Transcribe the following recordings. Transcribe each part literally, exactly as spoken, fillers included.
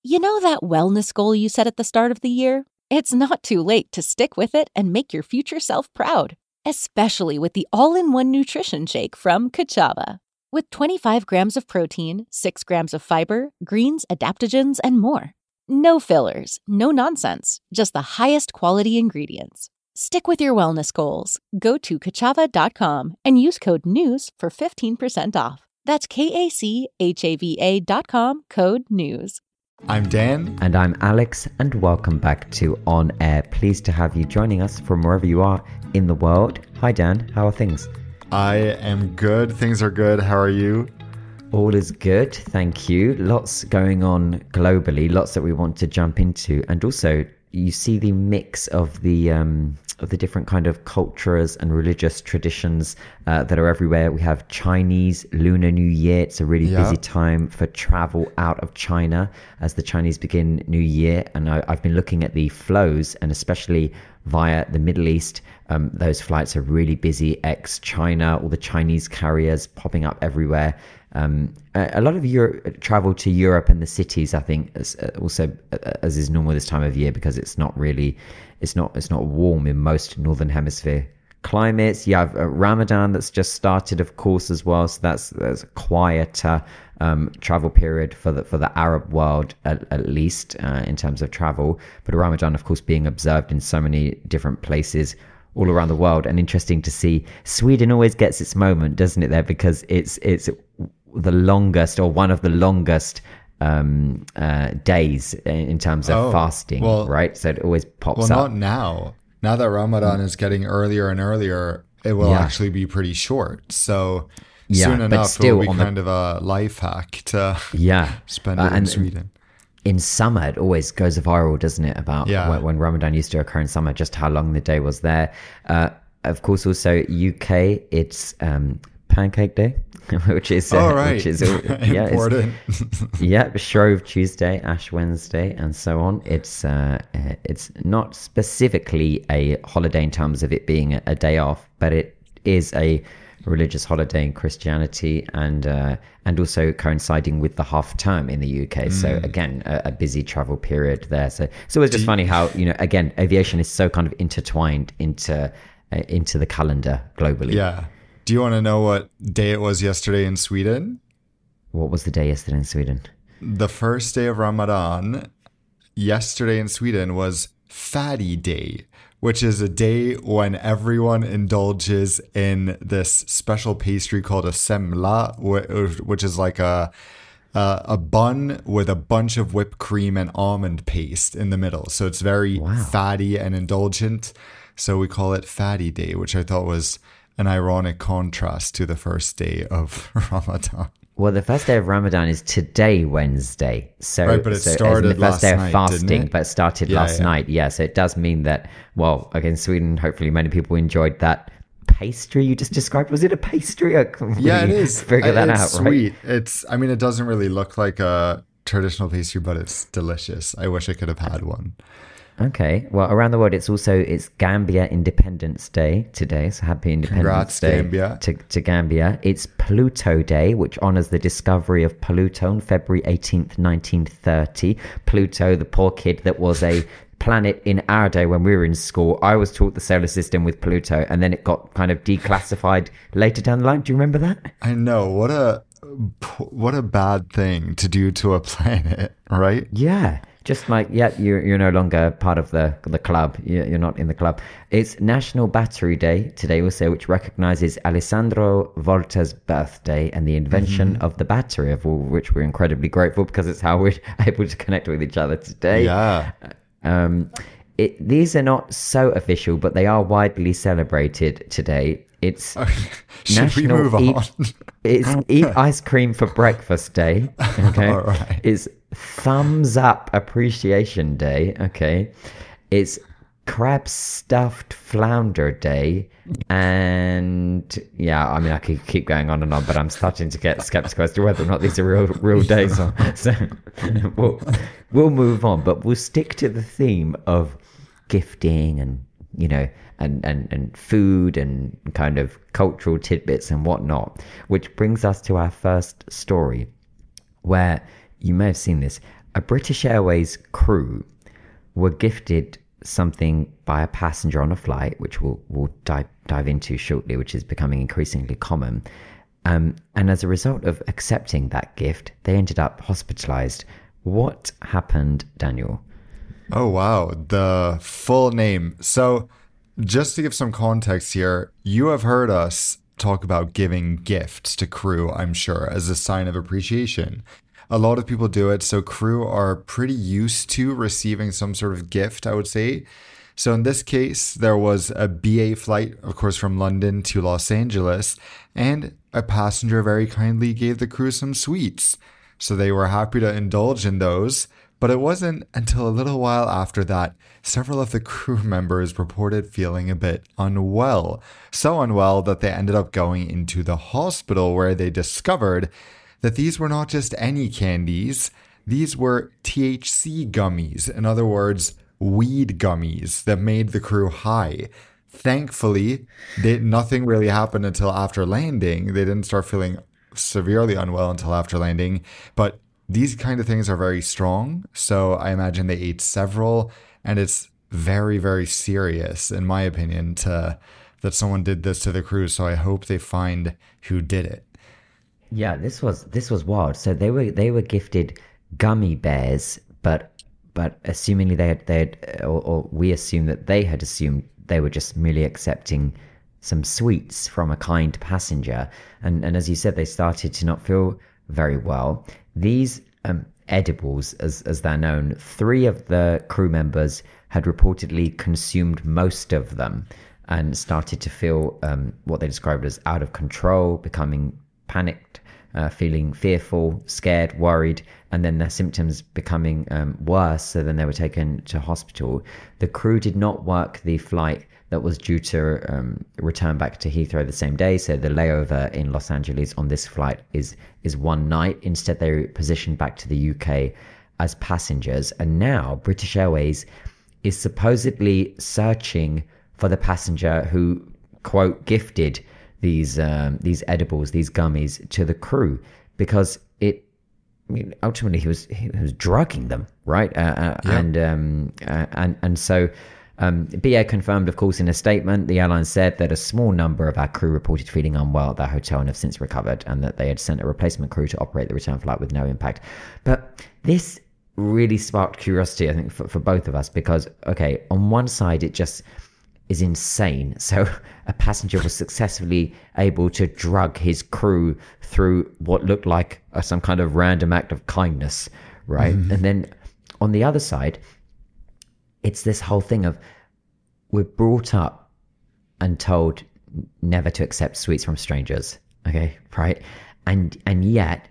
You know that wellness goal you set at the start of the year? It's not too late to stick with it and make your future self proud, especially with the all-in-one nutrition shake from Kachava. With twenty-five grams of protein, six grams of fiber, greens, adaptogens, and more. No fillers, no nonsense, just the highest quality ingredients. Stick with your wellness goals. Go to kachava dot com and use code NEWS for fifteen percent off. That's K A C H A V A dot com, code NEWS. I'm Dan. And I'm Alex, and welcome back to On Air. Pleased to have you joining us from wherever you are in the world. Hi Dan, how are things? I am good. Things are good. How are you? All is good, thank you. Lots going on globally, lots that we want to jump into. And also, you see the mix of the um, of the different kind of cultures and religious traditions uh, that are everywhere. We have Chinese Lunar New Year. It's a really yeah. busy time for travel out of China as the Chinese begin New Year. And I, I've been looking at the flows, and especially via the Middle East. Um, those flights are really busy. Ex-China, all the Chinese carriers popping up everywhere. Um, a lot of Europe, travel to Europe and the cities, I think, as, uh, also uh, as is normal this time of year, because it's not really, it's not, it's not warm in most northern hemisphere climates. You have uh, Ramadan that's just started, of course, as well. So that's that's a quieter um, travel period for the for the Arab world, at, at least uh, in terms of travel. But Ramadan, of course, being observed in so many different places all around the world, and interesting to see. Sweden always gets its moment, doesn't it? There, because it's it's the longest, or one of the longest um uh days in terms of oh, fasting, well, right? So it always pops well, up. Well, not now. Now that Ramadan is getting earlier and earlier, it will yeah. actually be pretty short. So yeah, soon enough, still it will be kind the... of a life hack to yeah. spend it uh, in and, Sweden. In summer, it always goes viral, doesn't it? About yeah. when, when Ramadan used to occur in summer, just how long the day was there. Uh, of course, also U K, it's um, Pancake Day, which is uh, oh, right. which is yeah, important. yeah, Shrove Tuesday, Ash Wednesday, and so on. It's uh, it's not specifically a holiday in terms of it being a, a day off, but it is a religious holiday in Christianity, and uh, and also coinciding with the half term in the U K. Mm. So again, a, a busy travel period there. So so it's just Do funny you... how, you know, again, aviation is so kind of intertwined into uh, into the calendar globally. Yeah. Do you want to know what day it was yesterday in Sweden? What was the day yesterday in Sweden? The first day of Ramadan yesterday in Sweden was Fatty Day, which is a day when everyone indulges in this special pastry called a semla, which is like a uh, a bun with a bunch of whipped cream and almond paste in the middle. So it's very wow. fatty and indulgent. So we call it Fatty Day, which I thought was an ironic contrast to the first day of Ramadan. Well, the first day of Ramadan is today, Wednesday. So, right, but it so started the first last day of night, fasting, didn't it? but started yeah, last yeah. night. Yeah, so it does mean that, well, again, Sweden, hopefully many people enjoyed that pastry you just described. Was it a pastry? I couldn't yeah, really it is. Figure that it's out, right? Sweet. It's. I mean, it doesn't really look like a traditional pastry, but it's delicious. I wish I could have had one. Okay. Well, around the world, it's also, it's Gambia Independence Day today. So happy Independence Congrats, Day Gambia. To, to Gambia. It's Pluto Day, which honors the discovery of Pluto on February eighteenth, nineteen thirty. Pluto, the poor kid that was a planet in our day when we were in school. I was taught the solar system with Pluto, and then it got kind of declassified later down the line. Do you remember that? I know. What a, what a bad thing to do to a planet, right? Yeah. Just like, yeah, you're, you're no longer part of the the club. You're, you're not in the club. It's National Battery Day today also, which recognizes Alessandro Volta's birthday and the invention mm-hmm. of the battery, of which we're incredibly grateful because it's how we're able to connect with each other today. Yeah. Um, it, these are not so official, but they are widely celebrated today. It's Should National we move eat, on? It's Eat Ice Cream for Breakfast Day. Okay. All right. It's Thumbs Up Appreciation Day. Okay. It's Crab Stuffed Flounder Day. And yeah, I mean, I could keep going on and on, but I'm starting to get skeptical as to whether or not these are real real days. Or, so we'll, we'll move on, but we'll stick to the theme of gifting and, you know, and, and, and food and kind of cultural tidbits and whatnot, which brings us to our first story, where you may have seen this. a British Airways crew were gifted something by a passenger on a flight, which we'll, we'll dive, dive into shortly, which is becoming increasingly common. Um, and as a result of accepting that gift, they ended up hospitalized. What happened, Daniel? Oh, wow. The full name. So just to give some context here, you have heard us talk about giving gifts to crew, I'm sure, as a sign of appreciation. A lot of people do it, so crew are pretty used to receiving some sort of gift, I would say. So in this case, there was a B A flight, of course, from London to Los Angeles, and a passenger very kindly gave the crew some sweets. So they were happy to indulge in those. But it wasn't until a little while after that, several of the crew members reported feeling a bit unwell. So unwell that they ended up going into the hospital, where they discovered that these were not just any candies. These were T H C gummies. In other words, weed gummies that made the crew high. Thankfully, they, nothing really happened until after landing. They didn't start feeling severely unwell until after landing. But these kind of things are very strong. So I imagine they ate several. And it's very, very serious, in my opinion, to that someone did this to the crew. So I hope they find who did it. Yeah, this was this was wild. So they were they were gifted gummy bears, but but assumingly they had they had, or, or we assume that they had assumed they were just merely accepting some sweets from a kind passenger. And and as you said, they started to not feel very well. These um, edibles, as as they're known, three of the crew members had reportedly consumed most of them and started to feel um, what they described as out of control, becoming panicked, uh, feeling fearful, scared, worried, and then their symptoms becoming um, worse. So then they were taken to hospital. The crew did not work the flight that was due to um, return back to Heathrow the same day. So the layover in Los Angeles on this flight is is one night. Instead, they were positioned back to the U K as passengers. And now British Airways is supposedly searching for the passenger who, quote, gifted these um, these edibles, these gummies to the crew, because it I mean, ultimately he was he was drugging them, right? Uh, uh, yeah. And um, uh, and and so um, B A confirmed, of course, in a statement. The airline said that a small number of our crew reported feeling unwell at their hotel and have since recovered, and that they had sent a replacement crew to operate the return flight with no impact. But this really sparked curiosity, I think, for, for both of us, because okay, on one side it just is insane. So a passenger was successfully able to drug his crew through what looked like a, some kind of random act of kindness, right? Mm. And then on the other side, it's this whole thing of we're brought up and told never to accept sweets from strangers, okay, right? And and yet,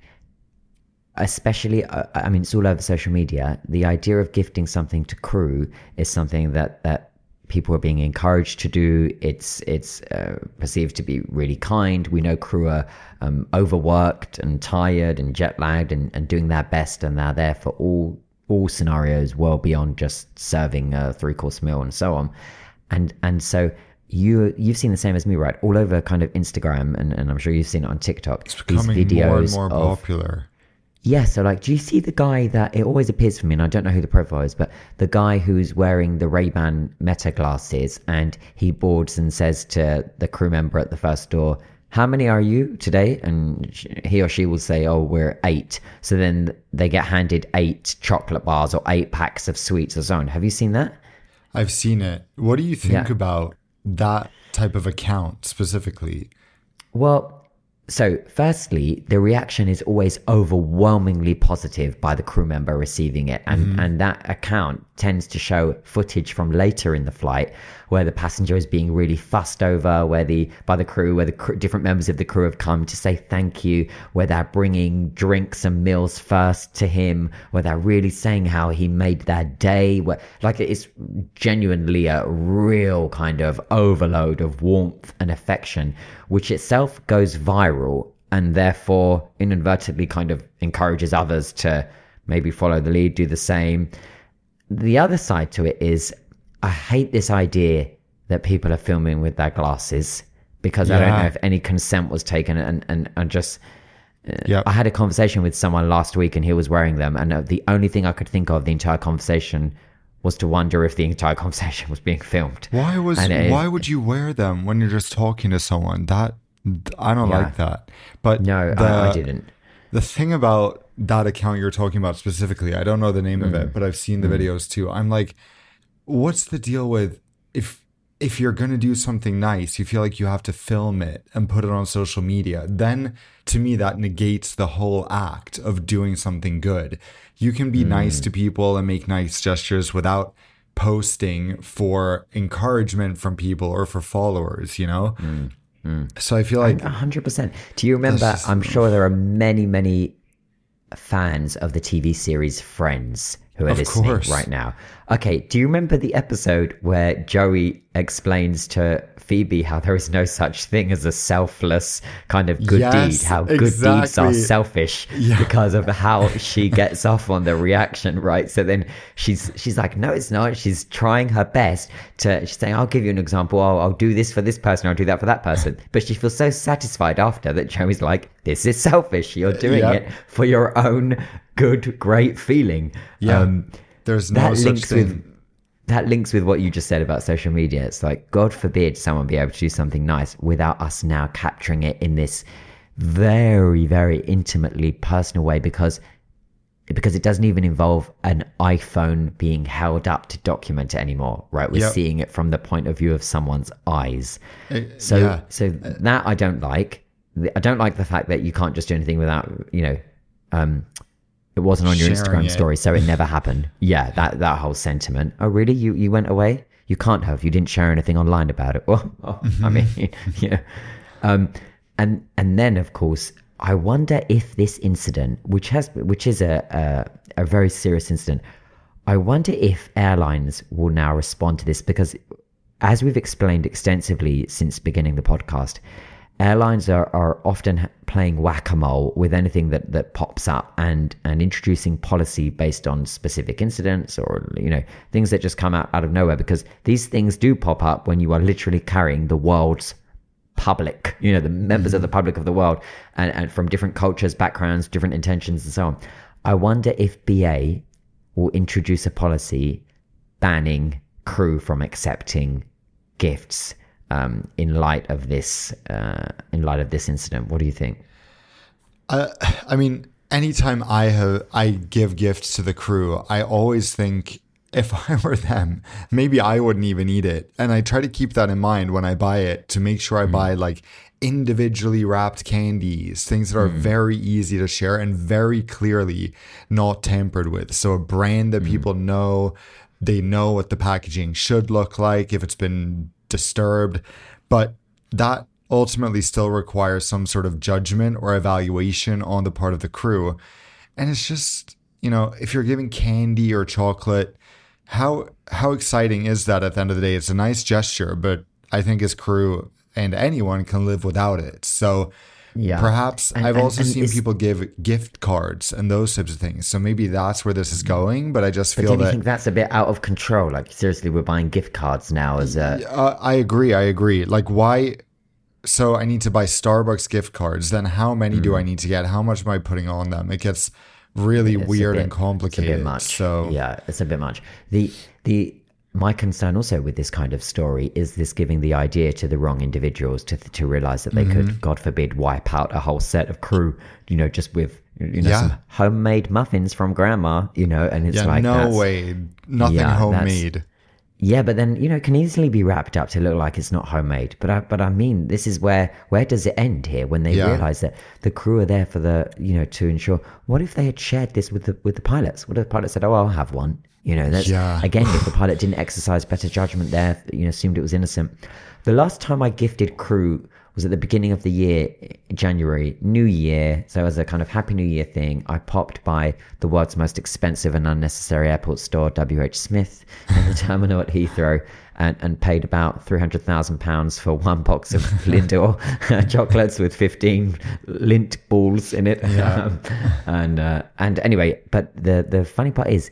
especially, uh, I mean, it's all over social media, the idea of gifting something to crew is something that that people are being encouraged to do. It's it's uh, perceived to be really kind. We know crew are um, overworked and tired and jet lagged and, and doing their best, and they're there for all all scenarios well beyond just serving a three course meal and so on. And and so you you've seen the same as me, right? All over kind of Instagram, and, and I'm sure you've seen it on TikTok. It's becoming these videos more and more of, popular. Yeah, so like, do you see the guy that, it always appears for me, and I don't know who the profile is, but the guy who's wearing the Ray-Ban Meta glasses, and he boards and says to the crew member at the first door, how many are you today? And he or she will say, oh, we're eight. So then they get handed eight chocolate bars or eight packs of sweets or so on. Have you seen that? I've seen it. What do you think Yeah. about that type of account specifically? Well, so firstly, the reaction is always overwhelmingly positive by the crew member receiving it. And, mm-hmm. and that account tends to show footage from later in the flight where the passenger is being really fussed over, where the by the crew, where the crew, different members of the crew have come to say thank you, where they're bringing drinks and meals first to him, where they're really saying how he made their day, where like it's genuinely a real kind of overload of warmth and affection, which itself goes viral and therefore inadvertently kind of encourages others to maybe follow the lead, do the same. The other side to it is, I hate this idea that people are filming with their glasses, because yeah. I don't know if any consent was taken, and, and, and just, Yep. I had a conversation with someone last week and he was wearing them, and uh, the only thing I could think of the entire conversation was to wonder if the entire conversation was being filmed. Why was it, why would you wear them when you're just talking to someone? That I don't Yeah. like that. But No, the, I, I didn't. The thing about that account you're talking about specifically, I don't know the name Mm. of it, but I've seen the mm. videos too. I'm like, what's the deal with if if you're going to do something nice, you feel like you have to film it and put it on social media? Then to me, that negates the whole act of doing something good. You can be mm. nice to people and make nice gestures without posting for encouragement from people or for followers, you know? Mm. Mm. So I feel like one hundred percent. Do you remember, just, I'm sure there are many, many fans of the T V series Friends who are of listening course. right now. Okay, do you remember the episode where Joey explains to Phoebe how there is no such thing as a selfless kind of good yes, deed, how good exactly. deeds are selfish yeah. because of how she gets off on the reaction, right? So then she's she's like, no, it's not. She's trying her best to, she's saying, I'll give you an example. I'll, I'll do this for this person. I'll do that for that person. But she feels so satisfied after that Joey's like, this is selfish. You're doing yep. it for your own good, great feeling. Yeah, um, there's no that such links thing. With, that links with what you just said about social media. It's like, God forbid someone be able to do something nice without us now capturing it in this very, very intimately personal way, because because it doesn't even involve an iPhone being held up to document it anymore, right? We're yep. seeing it from the point of view of someone's eyes. Uh, so yeah. so that I don't like. I don't like the fact that you can't just do anything without, you know, um, it wasn't on your Sharing Instagram it. story, so it never happened. Yeah, that that whole sentiment. Oh, really? You you went away? You can't have. You didn't share anything online about it. Well, oh, I mean, yeah. Um, and and then of course, I wonder if this incident, which has which is a a, a very serious incident, I wonder if airlines will now respond to this, because as we've explained extensively since beginning the podcast, airlines are, are often playing whack-a-mole with anything that, that pops up and, and introducing policy based on specific incidents or, you know, things that just come out, out of nowhere, because these things do pop up when you are literally carrying the world's public, you know, the members mm-hmm. of the public of the world, and, and from different cultures, backgrounds, different intentions and so on. I wonder if B A will introduce a policy banning crew from accepting gifts Um, in light of this, uh, in light of this incident. What do you think? Uh, I mean, anytime I have I give gifts to the crew, I always think if I were them, maybe I wouldn't even eat it, and I try to keep that in mind when I buy it, to make sure I mm. buy like individually wrapped candies, things that are mm. very easy to share and very clearly not tampered with. So a brand that mm. people know, they know what the packaging should look like if it's been disturbed, but that ultimately still requires some sort of judgment or evaluation on the part of the crew. And it's just, you know, if you're giving candy or chocolate, how how exciting is that at the end of the day? It's a nice gesture, but I think as crew and anyone can live without it. So yeah. Perhaps and, I've and, also and seen people give gift cards and those types of things. So maybe that's where this is going. But I just feel but do you that think that's a bit out of control. Like seriously, we're buying gift cards now as a. Uh, I agree. I agree. Like why? So I need to buy Starbucks gift cards. Then how many mm. do I need to get? How much am I putting on them? It gets really it's weird bit, and complicated. It's a bit much. So yeah, it's a bit much. The the. My concern also with this kind of story is this giving the idea to the wrong individuals to to realize that they mm-hmm. could, God forbid, wipe out a whole set of crew, you know, just with, you know, yeah. some homemade muffins from grandma, you know, and it's yeah, like, no way, nothing yeah, homemade. Yeah, but then, you know, it can easily be wrapped up to look like it's not homemade. But I, but I mean, this is where, where does it end here when they yeah. realize that the crew are there for the, you know, to ensure, what if they had shared this with the, with the pilots? What if the pilot said, oh, I'll have one? You know, that's, yeah. again, if the pilot didn't exercise better judgment there, you know, assumed it was innocent. The last time I gifted crew was at the beginning of the year, January, New Year. So as a kind of Happy New Year thing, I popped by the world's most expensive and unnecessary airport store, W H Smith, in the terminal at Heathrow, and, and paid about three hundred thousand pounds for one box of Lindor chocolates with fifteen lint balls in it. Yeah. Um, and uh, and anyway, but the, the funny part is,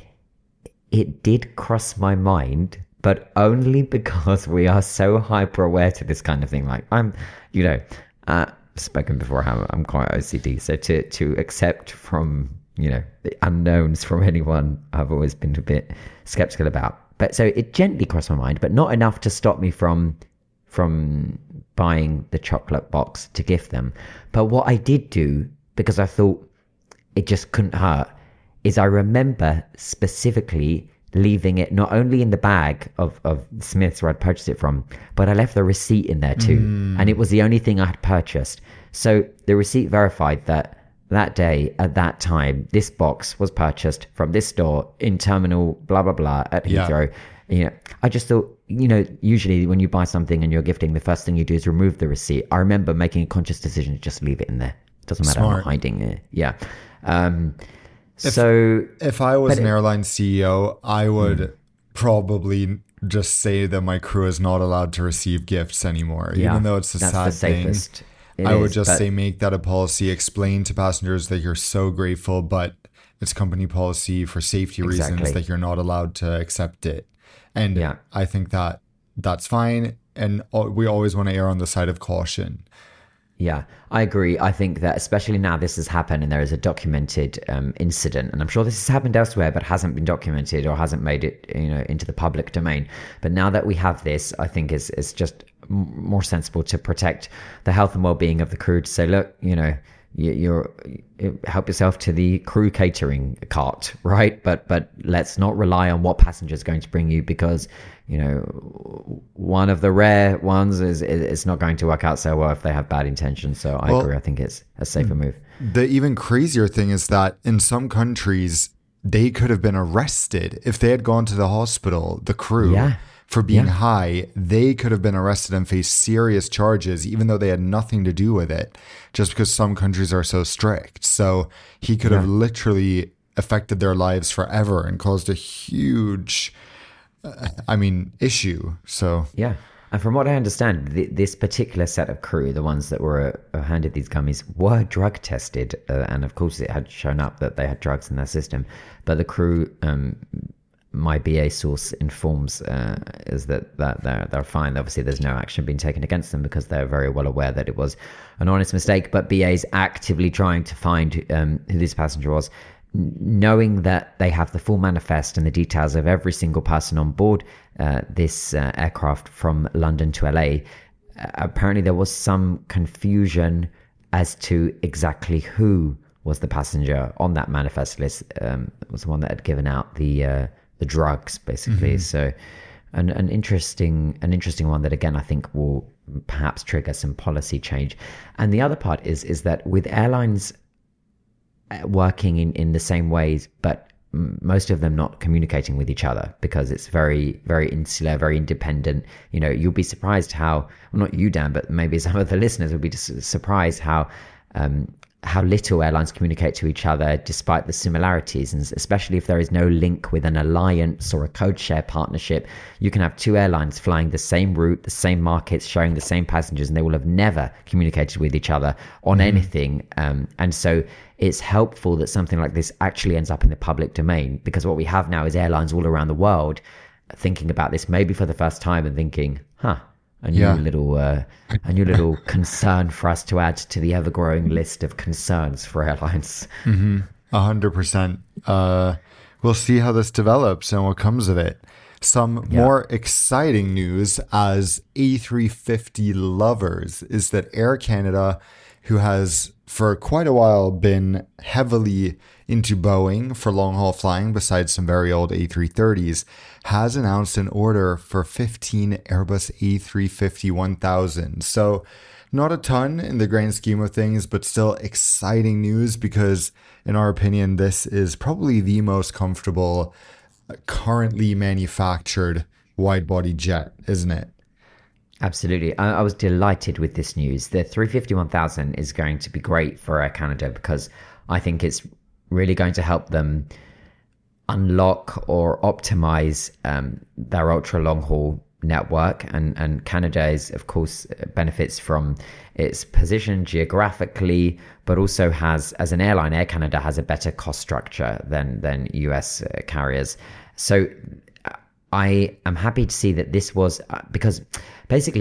it did cross my mind, but only because we are so hyper aware to this kind of thing. Like I'm, you know, uh, spoken before how I'm quite O C D. So to, to accept from, you know, the unknowns from anyone, I've always been a bit skeptical about. But so it gently crossed my mind, but not enough to stop me from from buying the chocolate box to gift them. But what I did do, because I thought it just couldn't hurt, is I remember specifically leaving it not only in the bag of, of Smith's where I'd purchased it from, but I left the receipt in there too. Mm. And it was the only thing I had purchased. So the receipt verified that that day, at that time, this box was purchased from this store in terminal blah, blah, blah at Heathrow. Yeah. You know, I just thought, you know, usually when you buy something and you're gifting, the first thing you do is remove the receipt. I remember making a conscious decision to just leave it in there. Doesn't matter, Smart. I'm not hiding it. Yeah. Um, if, so if I was an it, airline C E O, I would mm. probably just say that my crew is not allowed to receive gifts anymore, yeah, even though it's a sad thing. It I is, would just but, say make that a policy, explain to passengers that you're so grateful, but it's company policy for safety exactly. reasons that you're not allowed to accept it. And yeah. I think that that's fine. And we always want to err on the side of caution. Yeah, I agree. I think that especially now this has happened and there is a documented um, incident, and I'm sure this has happened elsewhere, but hasn't been documented or hasn't made it, you know, into the public domain. But now that we have this, I think it's, it's just more sensible to protect the health and well-being of the crew, to say, look, you know, you, you're you help yourself to the crew catering cart, right? But but let's not rely on what passenger is going to bring you, because, you know, one of the rare ones is it's not going to work out so well if they have bad intentions. So I well, agree. I think it's a safer move. The even crazier thing is that in some countries, they could have been arrested if they had gone to the hospital, the crew. Yeah. For being yeah. high, they could have been arrested and faced serious charges, even though they had nothing to do with it, just because some countries are so strict. So he could yeah. have literally affected their lives forever and caused a huge, uh, I mean, issue. So yeah. And from what I understand, th- this particular set of crew, the ones that were uh, handed these gummies, were drug tested. Uh, and of course, it had shown up that they had drugs in their system. But the crew... Um, my B A source informs uh, is that, that they're, they're fine. Obviously, there's no action being taken against them because they're very well aware that it was an honest mistake. But B A is actively trying to find um, who this passenger was, knowing that they have the full manifest and the details of every single person on board uh, this uh, aircraft from London to L A. Uh, apparently, there was some confusion as to exactly who was the passenger on that manifest list. Um, it was the one that had given out the... Uh, the drugs, basically. Mm-hmm. So an, an interesting an interesting one that, again, I think will perhaps trigger some policy change. And the other part is is that with airlines working in, in the same ways, but most of them not communicating with each other because it's very, very insular, very independent. You know, you'll be surprised how, well, not you, Dan, but maybe some of the listeners will be surprised how um, how little airlines communicate to each other despite the similarities, and especially if there is no link with an alliance or a code share partnership. You can have two airlines flying the same route, the same markets, sharing the same passengers, and they will have never communicated with each other on mm. anything. Um, and so it's helpful that something like this actually ends up in the public domain, because what we have now is airlines all around the world thinking about this maybe for the first time and thinking, huh, A new yeah. little, uh, a new little concern for us to add to the ever-growing list of concerns for airlines. Mm-hmm. A hundred percent. Uh, we'll see how this develops and what comes of it. Some yeah. more exciting news as A three fifty lovers is that Air Canada, who has for quite a while been heavily into Boeing for long-haul flying, besides some very old A three thirties, has announced an order for fifteen Airbus A three fifty one thousand. So not a ton in the grand scheme of things, but still exciting news because, in our opinion, this is probably the most comfortable currently manufactured wide-body jet, isn't it? Absolutely. I, I was delighted with this news. The three fifty one thousand is going to be great for Air Canada because I think it's really going to help them unlock or optimize um, their ultra long haul network. And, and Canada is, of course, benefits from its position geographically, but also has, as an airline, Air Canada has a better cost structure than, than U S uh, carriers. So I am happy to see that this was, uh, because basically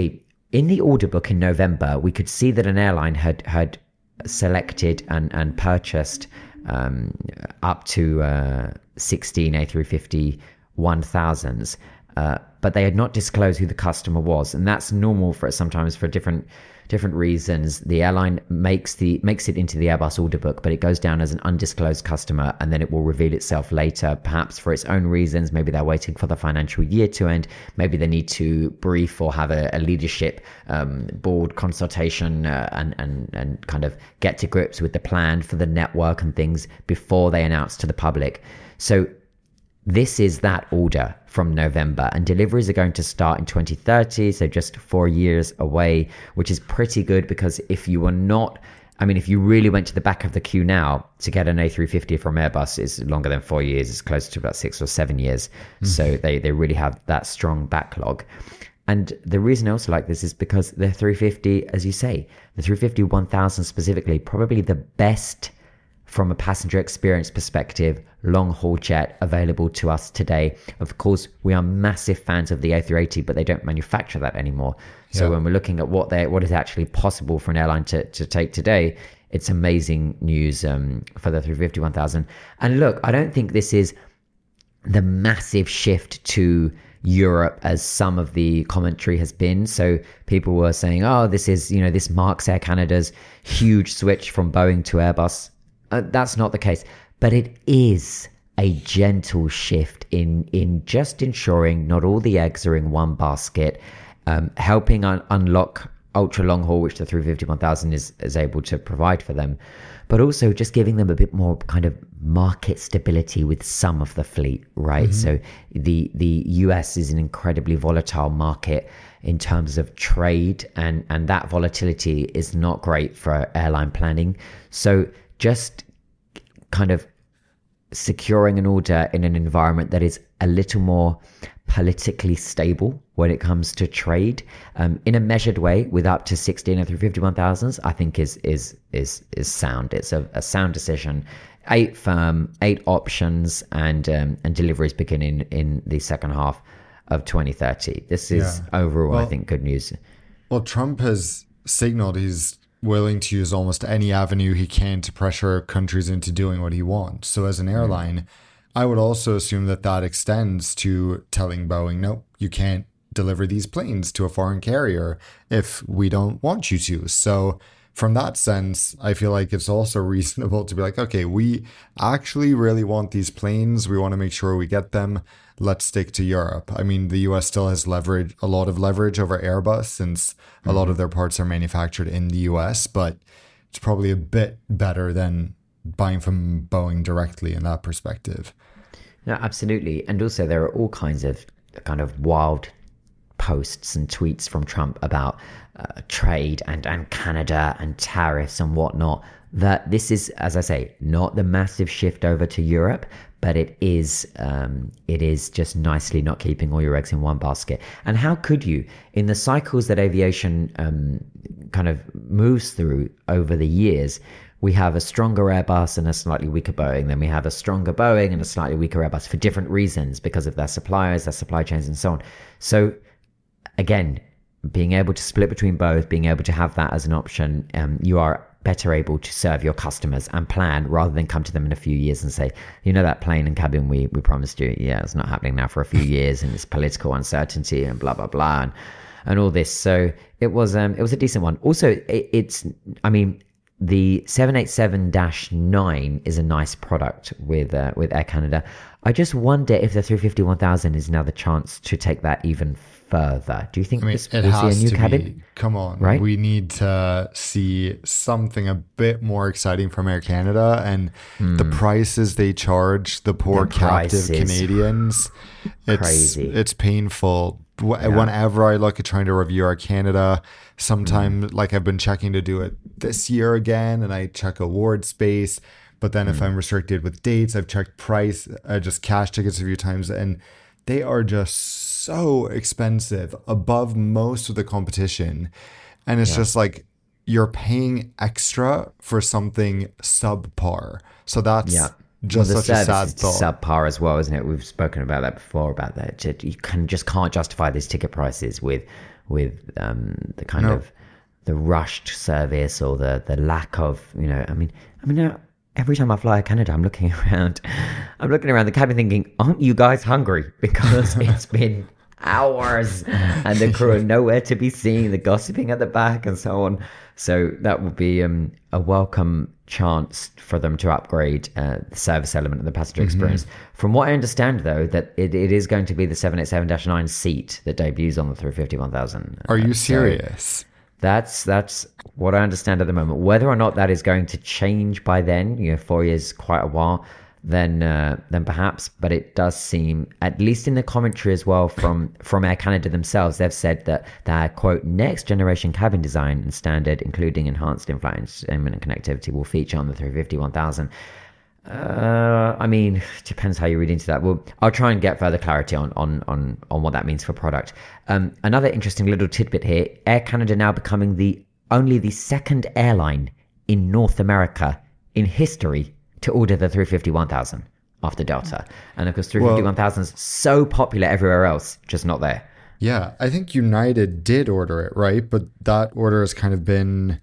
in the order book in November, we could see that an airline had had selected and, and purchased um, up to uh, sixteen A three fifty one thousands, uh, but they had not disclosed who the customer was, and that's normal for sometimes for different different reasons. The airline makes the makes it into the Airbus order book, but it goes down as an undisclosed customer, and then it will reveal itself later, perhaps for its own reasons. Maybe they're waiting for the financial year to end. Maybe they need to brief or have a, a leadership um, board consultation uh, and and and kind of get to grips with the plan for the network and things before they announce to the public. So this is that order from November, and deliveries are going to start in twenty thirty, so just four years away, which is pretty good, because if you were not, I mean, if you really went to the back of the queue now to get an A three fifty from Airbus, is longer than four years. It's close to about six or seven years. Mm-hmm. So they, they really have that strong backlog. And the reason I also like this is because the three fifty, as you say, the three fifty one thousand specifically, probably the best from a passenger experience perspective, long-haul jet available to us today. Of course, we are massive fans of the A three eighty, but they don't manufacture that anymore. So yeah. when we're looking at what they what is actually possible for an airline to, to take today, it's amazing news um, for the three fifty one thousand. And look, I don't think this is the massive shift to Europe as some of the commentary has been. So people were saying, oh, this is, you know, this marks Air Canada's huge switch from Boeing to Airbus. Uh, that's not the case, but it is a gentle shift in in just ensuring not all the eggs are in one basket, um, helping un- unlock ultra long haul, which the three fifty one thousand is, is able to provide for them, but also just giving them a bit more kind of market stability with some of the fleet, right? Mm-hmm. So the the U S is an incredibly volatile market in terms of trade, and, and that volatility is not great for airline planning. So just kind of securing an order in an environment that is a little more politically stable when it comes to trade, um, in a measured way with up to sixteen A three fifty one thousands, I think is is is is sound. It's a, a sound decision. Eight firm, eight options, and um, and deliveries beginning in the second half of twenty thirty. This is yeah. overall, well, I think, good news. Well, Trump has signaled he's willing to use almost any avenue he can to pressure countries into doing what he wants. So as an airline, mm. I would also assume that that extends to telling Boeing, no, you can't deliver these planes to a foreign carrier if we don't want you to. So from that sense, I feel like it's also reasonable to be like, okay, we actually really want these planes. We want to make sure we get them. Let's stick to Europe. I mean, the U S still has leverage, a lot of leverage over Airbus, since mm-hmm. a lot of their parts are manufactured in the U S, but it's probably a bit better than buying from Boeing directly in that perspective. No, absolutely. And also there are all kinds of kind of wild posts and tweets from Trump about uh, trade and, and Canada and tariffs and whatnot, that this is, as I say, not the massive shift over to Europe, but it is um, it is just nicely not keeping all your eggs in one basket. And how could you, in the cycles that aviation um, kind of moves through over the years, we have a stronger Airbus and a slightly weaker Boeing. Then we have a stronger Boeing and a slightly weaker Airbus for different reasons, because of their suppliers, their supply chains, and so on. So again, being able to split between both, being able to have that as an option, um, you are better able to serve your customers and plan, rather than come to them in a few years and say, you know, that plane and cabin we, we promised you, yeah, it's not happening now for a few years, and it's political uncertainty and blah, blah, blah, and, and all this. So it was um, it was a decent one. Also, it, it's, I mean, the seven eighty-seven dash nine is a nice product with uh, with Air Canada. I just wonder if the three fifty one thousand is now the chance to take that even further. Do you think I mean, this it will has see a new to cabin? Be, come on, right? We need to see something a bit more exciting from Air Canada, and mm. the prices they charge the poor the captive Canadians. It's crazy. It's painful. Yeah. Whenever I look at trying to review Air Canada, sometimes mm. like I've been checking to do it this year again, and I check award space. But then mm. if I'm restricted with dates, I've checked price, I just cash tickets a few times, and they are just so expensive, above most of the competition. And it's yeah. just like you're paying extra for something subpar. So that's yeah. Just well, the such a service sad is thought. subpar as well, isn't it? We've spoken about that before. About that, Ju- you can just can't justify these ticket prices with with um, the kind No. of the rushed service or the the lack of, you know. I mean, I mean, now, every time I fly to Canada, I'm looking around, I'm looking around the cabin, thinking, aren't you guys hungry? Because it's been hours and the crew are nowhere to be seen. The gossiping at the back and so on. So that would be um, a welcome chance for them to upgrade uh, the service element of the passenger Mm-hmm. experience. From what I understand, though, that it, it is going to be the seven eighty-seven dash nine seat that debuts on the three fifty one thousand. Are you Uh, so serious? that's that's what I understand at the moment. Whether or not that is going to change by then, you know, four years, quite a while, then uh, then perhaps. But it does seem, at least in the commentary as well from from Air Canada themselves, they've said that their quote next generation cabin design and standard, including enhanced in-flight entertainment and connectivity, will feature on the three fifty one thousand. Uh, I mean, depends how you read into that. Well, I'll try and get further clarity on on on, on what that means for product. Um, another interesting little tidbit here: Air Canada now becoming the only the second airline in North America in history to order the three fifty one thousand after Delta. And of course, three fifty one thousand is so popular everywhere else, just not there. Yeah, I think United did order it, right? But that order has kind of been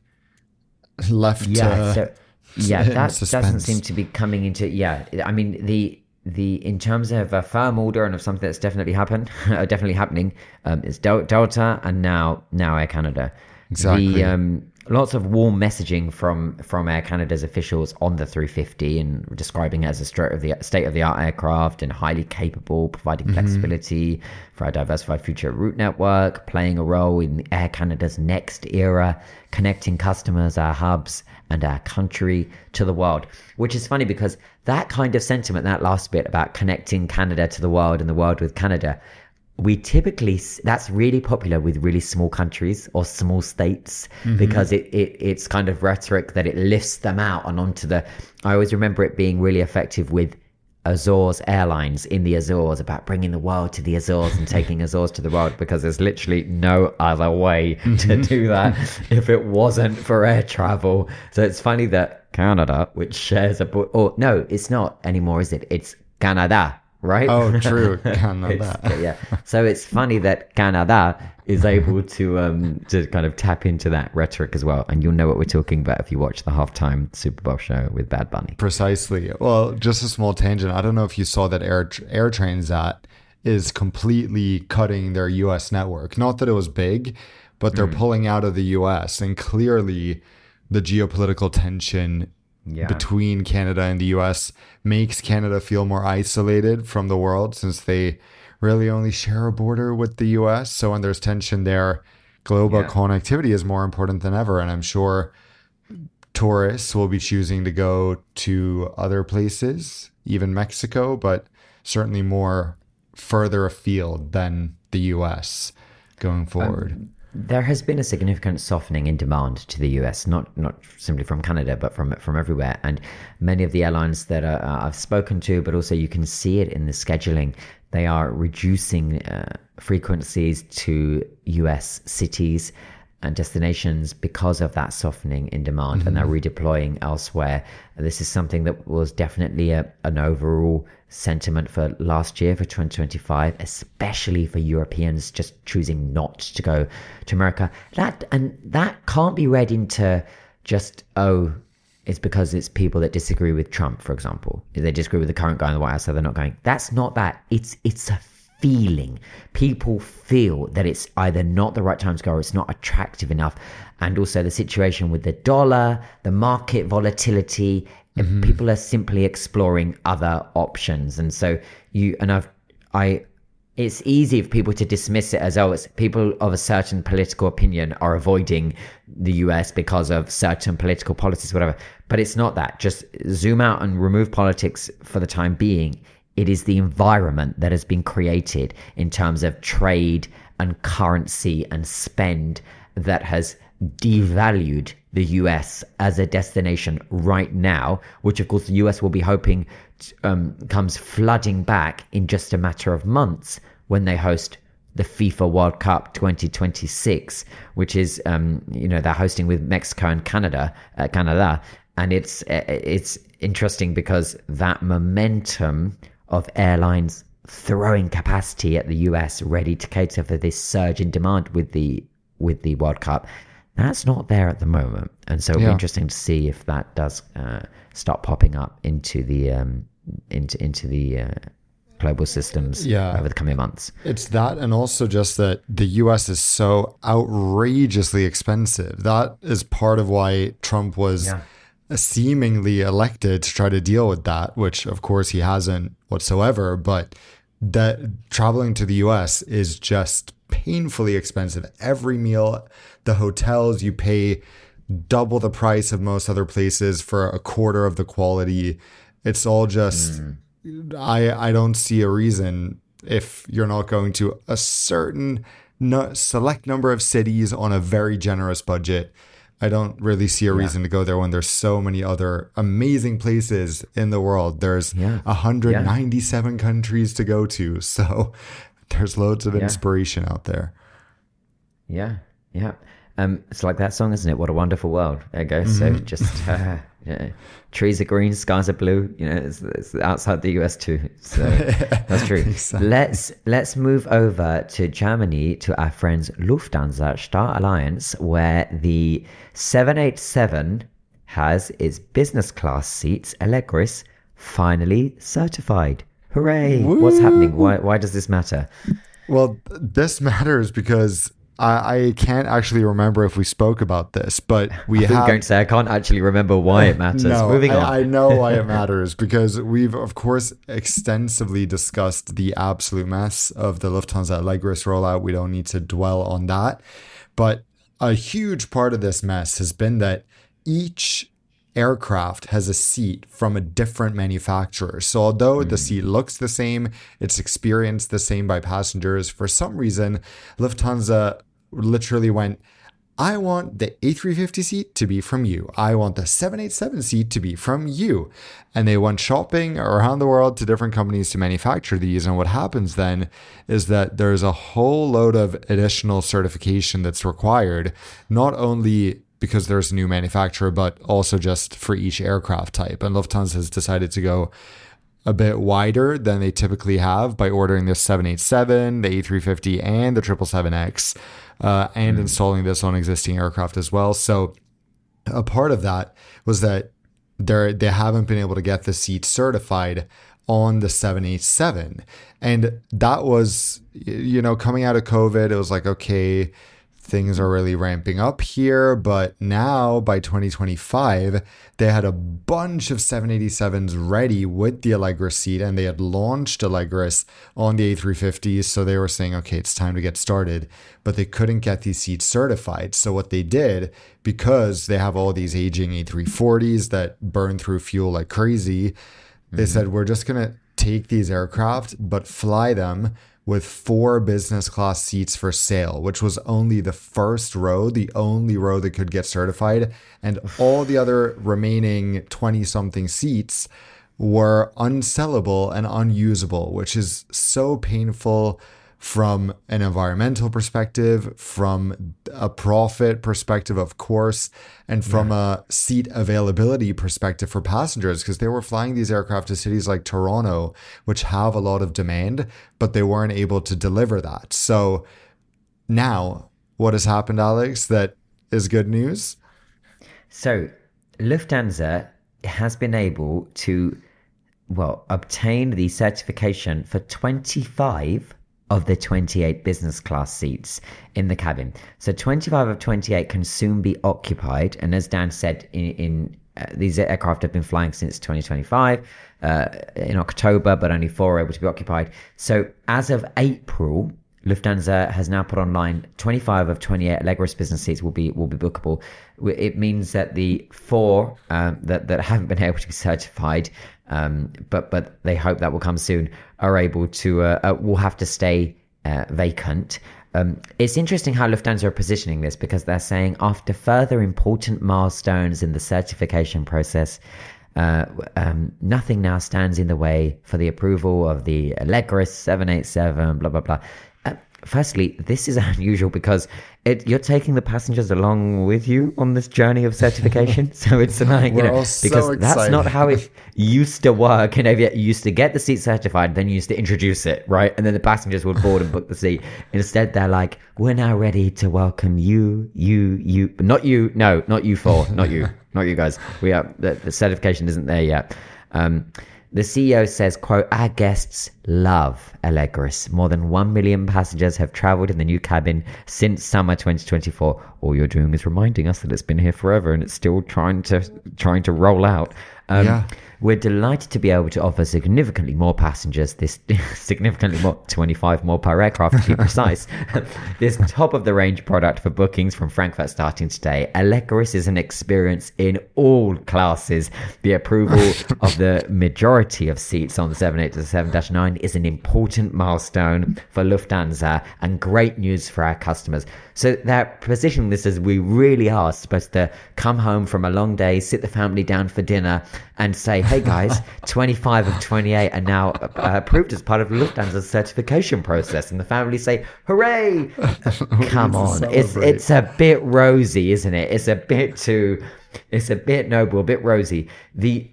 left Yeah, to so yeah, in that doesn't suspense. seem to be coming into. Yeah, I mean the the in terms of a firm order and of something that's definitely happened, definitely happening, um, is Del- Delta and now now Air Canada. Exactly. The um, lots of warm messaging from from Air Canada's officials on the three fifty and describing it as a state of the state of the art aircraft and highly capable, providing flexibility for our diversified future route network, playing a role in Air Canada's next era, connecting customers, our hubs, and our country to the world. Which is funny because that kind of sentiment, that last bit about connecting Canada to the world and the world with Canada, we typically, that's really popular with really small countries or small states because it, it it's kind of rhetoric that it lifts them out and onto the, I always remember it being really effective with Azores Airlines in the Azores, about bringing the world to the Azores and taking Azores to the world, because there's literally no other way to do that if it wasn't for air travel. So it's funny that Canada, which shares a, bo- oh no, it's not anymore, is it? It's Canada. Right? Oh, true. Canada. It's- yeah. So it's funny that Canada is able to um to kind of tap into that rhetoric as well. And you'll know what we're talking about if you watch the halftime Super Bowl show with Bad Bunny. Precisely. Well, just a small tangent. I don't know if you saw that Air Air Transat is completely cutting their U S network. Not that it was big, but they're pulling out of the U S. And clearly, the geopolitical tension Yeah. between Canada and the U S makes Canada feel more isolated from the world, since they really only share a border with the U S. So when there's tension there, global Yeah. connectivity is more important than ever. And I'm sure tourists will be choosing to go to other places, even Mexico, but certainly more further afield than the U S going forward. Um, There has been a significant softening in demand to the U S, not not simply from Canada, but from from everywhere. And many of the airlines that are, uh, I've spoken to, but also you can see it in the scheduling, they are reducing uh, frequencies to U S cities and destinations because of that softening in demand, mm-hmm. and they're redeploying elsewhere. This is something that was definitely a, an overall sentiment for last year, for twenty twenty-five, especially for Europeans just choosing not to go to America. That and that can't be read into just, oh, it's because it's people that disagree with Trump, for example. If they disagree with the current guy in the White House, so they're not going. That's not that. It's it's a feeling. People feel that it's either not the right time to go or it's not attractive enough. And also the situation with the dollar, the market volatility, mm-hmm. people are simply exploring other options. And so you, and I've, I, it's easy for people to dismiss it as, oh, it's people of a certain political opinion are avoiding the U S because of certain political policies, whatever. But it's not that. Just zoom out and remove politics for the time being. It is the environment that has been created in terms of trade and currency and spend that has devalued the U S as a destination right now, which of course the U S will be hoping um, comes flooding back in just a matter of months when they host the FIFA World Cup twenty twenty-six, which is, um, you know, they're hosting with Mexico and Canada, uh, Canada. And it's it's interesting because that momentum of airlines throwing capacity at the U S ready to cater for this surge in demand with the with the World Cup, that's not there at the moment. And so it'll Yeah. be interesting to see if that does uh, start popping up into the um, into into the uh, global systems Yeah. over the coming months. It's that, and also just that the U S is so outrageously expensive. That is part of why Trump was Yeah. seemingly elected to try to deal with that, which of course he hasn't whatsoever. But that traveling to the U S is just painfully expensive. Every meal, the hotels, you pay double the price of most other places for a quarter of the quality. It's all just, mm. I, I don't see a reason if you're not going to a certain no, select number of cities on a very generous budget. I don't really see a reason yeah. to go there when there's so many other amazing places in the world. There's yeah. one hundred ninety-seven yeah. countries to go to. So there's loads of yeah. inspiration out there. Yeah, yeah. Um, it's like that song, isn't it? What a wonderful world. There you go. Mm-hmm. So just uh, yeah. trees are green, skies are blue. You know, it's, it's outside the U S too. So that's true. Exactly. Let's let's move over to Germany to our friends Lufthansa Star Alliance, where the seven eighty-seven has its business class seats, Allegris, finally certified. Hooray! Woo! What's happening? Why why does this matter? Well, this matters because I, I can't actually remember if we spoke about this, but we I have. I'm going to say I can't actually remember why it matters. No, Moving on. I, I know why it matters because we've, of course, extensively discussed the absolute mess of the Lufthansa Allegris rollout. We don't need to dwell on that. But a huge part of this mess has been that each aircraft has a seat from a different manufacturer. So although mm. the seat looks the same, it's experienced the same by passengers, for some reason, Lufthansa literally went, I want the A three fifty seat to be from you. I want the seven eighty-seven seat to be from you. And they went shopping around the world to different companies to manufacture these. And what happens then is that there's a whole load of additional certification that's required, not only because there's a new manufacturer, but also just for each aircraft type. And Lufthansa has decided to go a bit wider than they typically have by ordering the seven eighty-seven, the A three fifty, and the triple seven X, uh, and mm. installing this on existing aircraft as well. So a part of that was that they they haven't been able to get the seat certified on the seven eighty-seven. And that was, you know, coming out of COVID, it was like, okay, things are really ramping up here, but now by twenty twenty-five, they had a bunch of seven eighty-sevens ready with the Allegris seat, and they had launched Allegris on the A three fifties. So they were saying, okay, it's time to get started, but they couldn't get these seats certified. So what they did, because they have all these aging A three forties that burn through fuel like crazy, mm-hmm. they said, we're just going to take these aircraft, but fly them with four business class seats for sale, which was only the first row, the only row that could get certified. And all the other remaining twenty something seats were unsellable and unusable, which is so painful from an environmental perspective, from a profit perspective, of course, and from yeah. a seat availability perspective for passengers, because they were flying these aircraft to cities like Toronto, which have a lot of demand, but they weren't able to deliver that. So now what has happened, Alex, that is good news? So Lufthansa has been able to, well, obtain the certification for twenty-five of the twenty-eight business class seats in the cabin. So twenty-five of twenty-eight can soon be occupied. And as Dan said, in, in uh, these aircraft have been flying since twenty twenty-five, uh, in October, but only four are able to be occupied. So as of April, Lufthansa has now put online twenty-five of twenty-eight Allegris business seats will be will be bookable. It means that the four um, that that haven't been able to be certified, um, but but they hope that will come soon, are able to uh, uh, will have to stay uh, vacant. Um, it's interesting how Lufthansa are positioning this, because they're saying after further important milestones in the certification process, uh, um, nothing now stands in the way for the approval of the Allegris seven eighty-seven. Blah blah blah. firstly, this is unusual because it, you're taking the passengers along with you on this journey of certification. So it's like, you We're know, all so because that's excited. not how it used to work. And you used to get the seat certified, then you used to introduce it, right? And then the passengers would board and book the seat. Instead, they're like, we're now ready to welcome you, you, you, but not you. No, not you four, not you, not you guys. We are, the, the certification isn't there yet. Um, The C E O says, quote, our guests love Allegris. More than one million passengers have traveled in the new cabin since summer twenty twenty-four. All you're doing is reminding us that it's been here forever and it's still trying to trying to roll out. Um, Yeah. We're delighted to be able to offer significantly more passengers, this significantly more, twenty-five more per aircraft to be precise, this top-of-the-range product for bookings from Frankfurt starting today. Allegris is an experience in all classes. The approval of the majority of seats on the seven eighty-seven dash nine is an important milestone for Lufthansa and great news for our customers. So they're positioning this as we really are supposed to come home from a long day, sit the family down for dinner and say, hey guys, twenty-five of twenty-eight are now uh, approved as part of Lufthansa's certification process. And the family say, hooray! Come on. It's it's a bit rosy, isn't it? It's a bit too, it's a bit noble, a bit rosy. The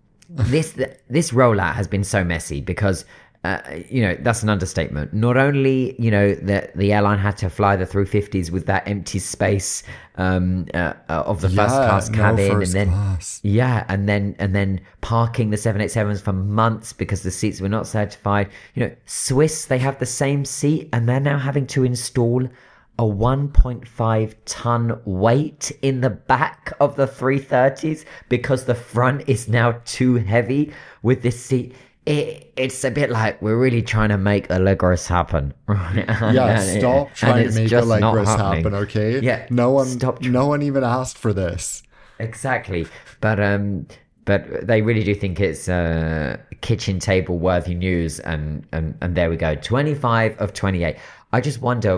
This this rollout has been so messy because Uh, you know, that's an understatement. Not only, you know, the, the airline had to fly the three fifties with that empty space um, uh, uh, of the Yeah, first class no cabin. first and then, class. yeah, and then, and then parking the seven eighty-sevens for months because the seats were not certified. You know, Swiss, they have the same seat and they're now having to install a one point five ton weight in the back of the three thirties because the front is now too heavy with this seat. It, it's a bit like we're really trying to make Allegris happen. Yeah, and stop it, trying to make Allegris happen, okay? Yeah, no one, stop tr- no one even asked for this. Exactly, but um, but they really do think it's uh, kitchen table worthy news, and and and there we go, twenty-five of twenty-eight. I just wonder,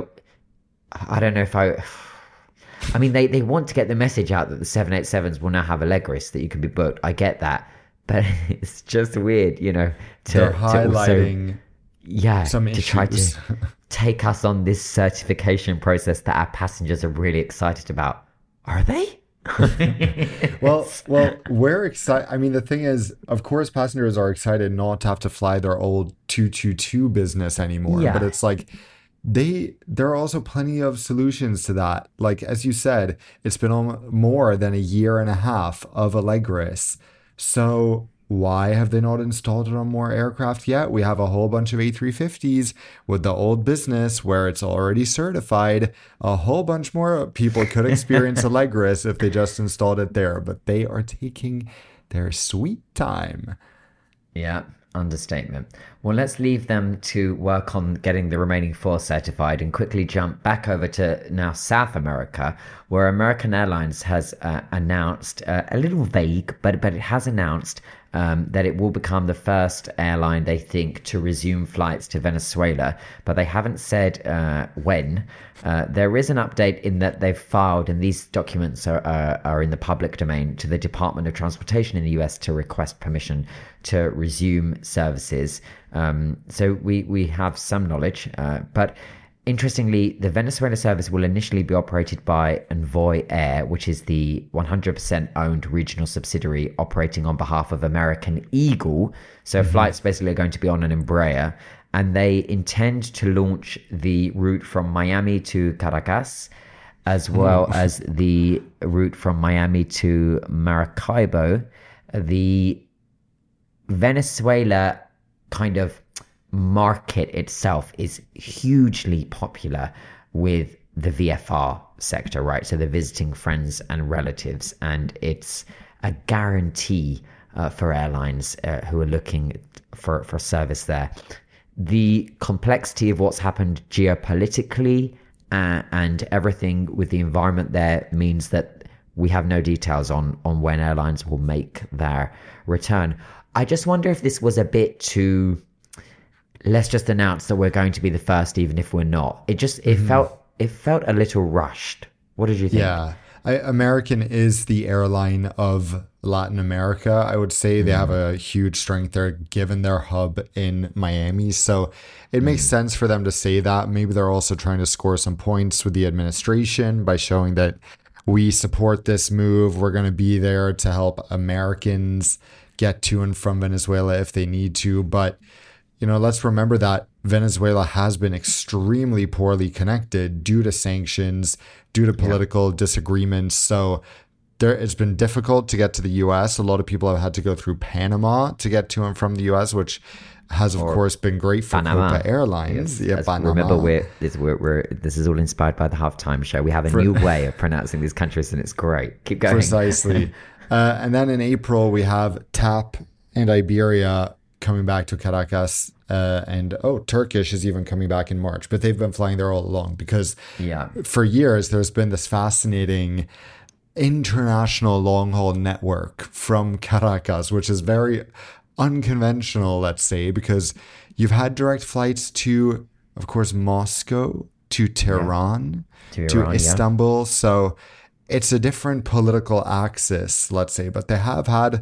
I don't know if I. I mean, they, they want to get the message out that the seven eighty-sevens will now have Allegris, that you can be booked. I get that. But it's just weird, you know, to, They're to highlighting also, yeah, some to issues. try to take us on this certification process that our passengers are really excited about. Are they? well, well, we're excited. I mean, the thing is, of course, passengers are excited not to have to fly their old two two two business anymore. Yeah. But it's like they there are also plenty of solutions to that. Like, as you said, it's been on more than a year and a half of Allegris. So why have they not installed it on more aircraft yet? We have a whole bunch of A three fifties with the old business where it's already certified. A whole bunch more people could experience Allegris if they just installed it there, but they are taking their sweet time. Yeah, understatement. Well, let's leave them to work on getting the remaining four certified and quickly jump back over to now South America, where American Airlines has uh, announced, uh, a little vague, but but it has announced um, that it will become the first airline, they think, to resume flights to Venezuela, but they haven't said uh, when. Uh, there is an update in that they've filed, and these documents are, uh, are in the public domain, to the Department of Transportation in the U S to request permission to resume services. Um, so we, we have some knowledge, uh, but interestingly, the Venezuela service will initially be operated by Envoy Air, which is the one hundred percent owned regional subsidiary operating on behalf of American Eagle. So mm-hmm. flights basically are going to be on an Embraer, and they intend to launch the route from Miami to Caracas, as well oh. as the route from Miami to Maracaibo. The Venezuela kind of market itself is hugely popular with the V F R sector, right? So the visiting friends and relatives, and it's a guarantee uh, for airlines uh, who are looking for, for service there. The complexity of what's happened geopolitically uh, and everything with the environment there means that we have no details on, on when airlines will make their return. I just wonder if this was a bit too, let's just announce that we're going to be the first, even if we're not. It just, it mm-hmm. felt, it felt a little rushed. What did you think? Yeah. I, American is the airline of Latin America. I would say they have a huge strength there given their hub in Miami. So it makes mm. sense for them to say that. Maybe they're also trying to score some points with the administration by showing that we support this move. We're going to be there to help Americans get to and from Venezuela if they need to. But, you know, let's remember that Venezuela has been extremely poorly connected due to sanctions, due to political yeah. disagreements. So there, it's been difficult to get to the U S. A lot of people have had to go through Panama to get to and from the U S, which has, of or course, been great for Panama. Copa Airlines. Yes. Yeah, remember, we're this, we're, we're this is all inspired by the Halftime Show. We have a for, new way of pronouncing these countries, and it's great. Keep going. Precisely. uh, and then in April, we have TAP and Iberia coming back to Caracas. Uh, and, oh, Turkish is even coming back in March. But they've been flying there all along because yeah. for years, there's been this fascinating international long-haul network from Caracas, which is very unconventional, let's say, because you've had direct flights to, of course, Moscow, to Tehran, yeah. to, to Iran, Istanbul. Yeah. So it's a different political axis, let's say, but they have had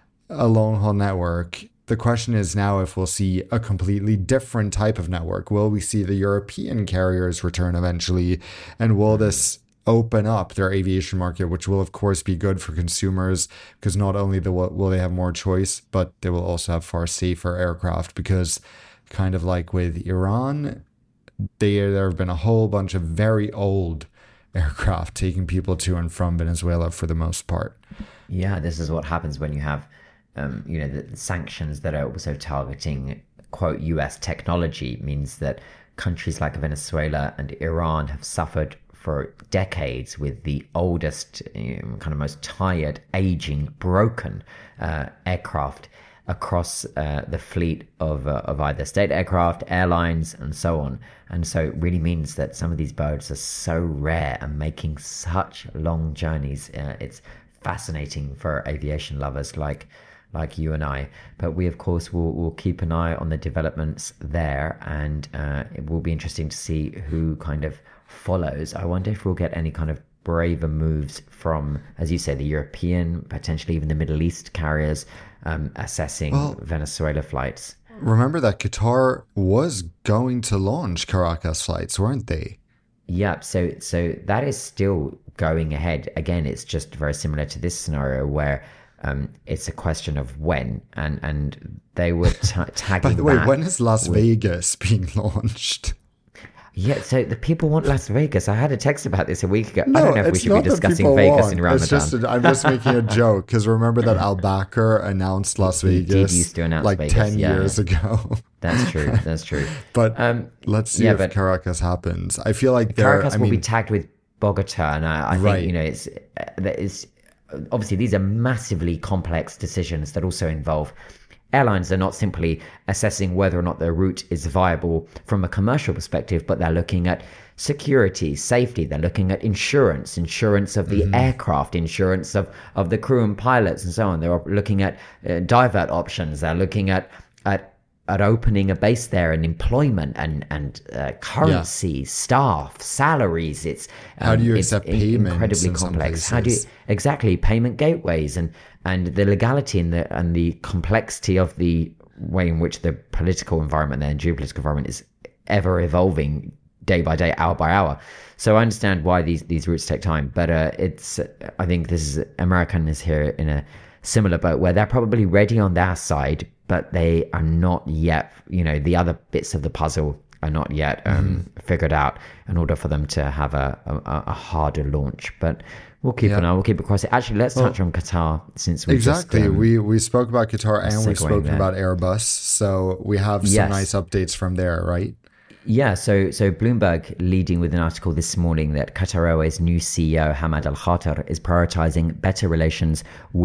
a long-haul network. The question is now if we'll see a completely different type of network. Will we see the European carriers return eventually? And will this open up their aviation market, which will, of course, be good for consumers because not only the, will they have more choice, but they will also have far safer aircraft because kind of like with Iran, they, there have been a whole bunch of very old aircraft taking people to and from Venezuela for the most part. Yeah, this is what happens when you have, um, you know, the, the sanctions that are also targeting, quote, U S technology means that countries like Venezuela and Iran have suffered for decades with the oldest, you know, kind of most tired, aging, broken uh, aircraft across uh, the fleet of uh, of either state aircraft, airlines, and so on. And so it really means that some of these birds are so rare and making such long journeys. Uh, it's fascinating for aviation lovers like like you and I. But we, of course, will will keep an eye on the developments there, and uh, it will be interesting to see who kind of follows. I wonder if we'll get any kind of braver moves from, as you say, the European, potentially even the Middle East carriers um, assessing well, Venezuela flights. Remember that Qatar was going to launch Caracas flights, weren't they? Yeah, so so that is still going ahead. Again, it's just very similar to this scenario where um, it's a question of when, and, and they were t- tagging By the way, that when is Las with... Vegas being launched? Yeah, so the people want Las Vegas. I had a text about this a week ago. No, I don't know if we should be discussing Vegas want. in Ramadan. It's just a, I'm just making a joke because remember that Al Bakr announced Las he, Vegas he did used to announce like Vegas, ten yeah. years ago. That's true. That's true. But um, let's see yeah, if but Caracas happens. I feel like Caracas I will mean, be tagged with Bogota, and I, I right. think you know it's it's obviously these are massively complex decisions that also involve. Airlines are not simply assessing whether or not their route is viable from a commercial perspective, but they're looking at security, safety. They're looking at insurance, insurance of the mm-hmm. aircraft, insurance of, of the crew and pilots, and so on. They're looking at uh, divert options. They're looking at at at opening a base there and employment and and uh, currency, yeah. staff, salaries. It's um, how do you it's accept payments? Incredibly in complex. How do you exactly payment gateways and and the legality and the and the complexity of the way in which the political environment there and geopolitical environment is ever evolving day by day, hour by hour. So I understand why these these routes take time, but uh, it's I think this is American is here in a similar boat where they're probably ready on their side, but they are not yet, you know, the other bits of the puzzle are not yet um, mm. figured out in order for them to have a, a, a harder launch. But we'll keep yeah. an eye, we'll keep across it. Actually, let's touch well, on Qatar since we Exactly. Just, um, we, we spoke about Qatar and we've spoken there. about Airbus. So we have some yes. nice updates from there, right? Yeah, so so Bloomberg leading with an article this morning that Qatar Airways' new C E O, Hamad Al Khater, is prioritizing better relations with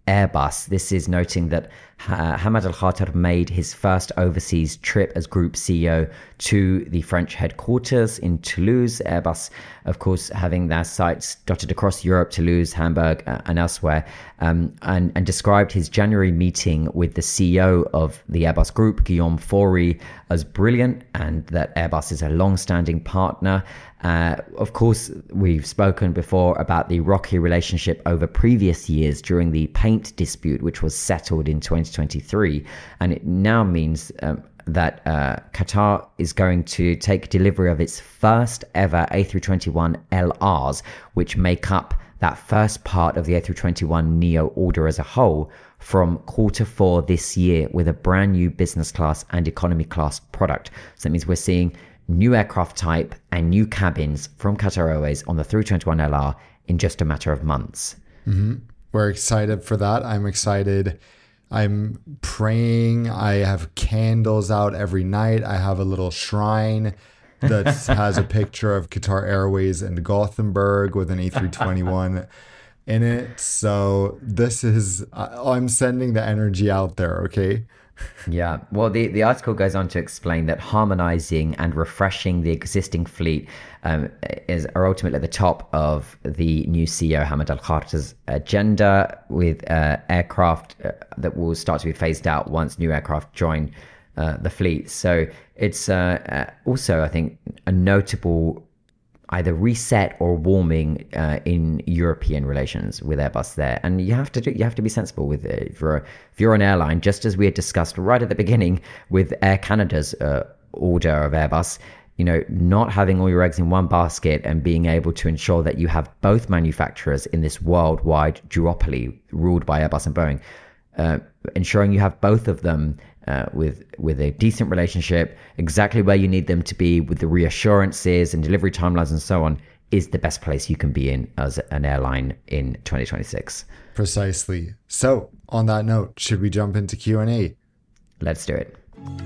Airbus. This is noting that uh, Hamad Al Khater made his first overseas trip as Group C E O to the French headquarters in Toulouse. Airbus, of course, having their sites dotted across Europe, Toulouse, Hamburg, uh, and elsewhere, um, and, and described his January meeting with the C E O of the Airbus Group, Guillaume Faury, as brilliant, and that Airbus is a long-standing partner. Uh, of course, we've spoken before about the rocky relationship over previous years during the paint dispute, which was settled in twenty twenty-three. And it now means um, that uh, Qatar is going to take delivery of its first ever A three twenty-one L Rs, which make up that first part of the A three twenty-one neo order as a whole, from quarter four this year, with a brand new business class and economy class product. So that means we're seeing new aircraft type and new cabins from Qatar Airways on the three twenty-one L R in just a matter of months. Mm-hmm. We're excited for that. I'm excited. I'm praying. I have candles out every night. I have a little shrine that has a picture of Qatar Airways and Gothenburg with an A three twenty-one in it. So this is, I'm sending the energy out there, okay? Yeah, well, the, the article goes on to explain that harmonizing and refreshing the existing fleet um, is are ultimately at the top of the new C E O Hamad Al Khater's agenda, with uh, aircraft uh, that will start to be phased out once new aircraft join uh, the fleet. So it's uh, uh, also, I think, a notable either reset or warming uh, in European relations with Airbus there. And you have to do, you have to be sensible with it. If you're, if you're an airline, just as we had discussed right at the beginning with Air Canada's uh, order of Airbus, you know, not having all your eggs in one basket and being able to ensure that you have both manufacturers in this worldwide duopoly ruled by Airbus and Boeing, uh, ensuring you have both of them Uh, with with a decent relationship, exactly where you need them to be, with the reassurances and delivery timelines and so on, is the best place you can be in as an airline in twenty twenty-six. Precisely. So, on that note, should we jump into Q and A? Let's do it.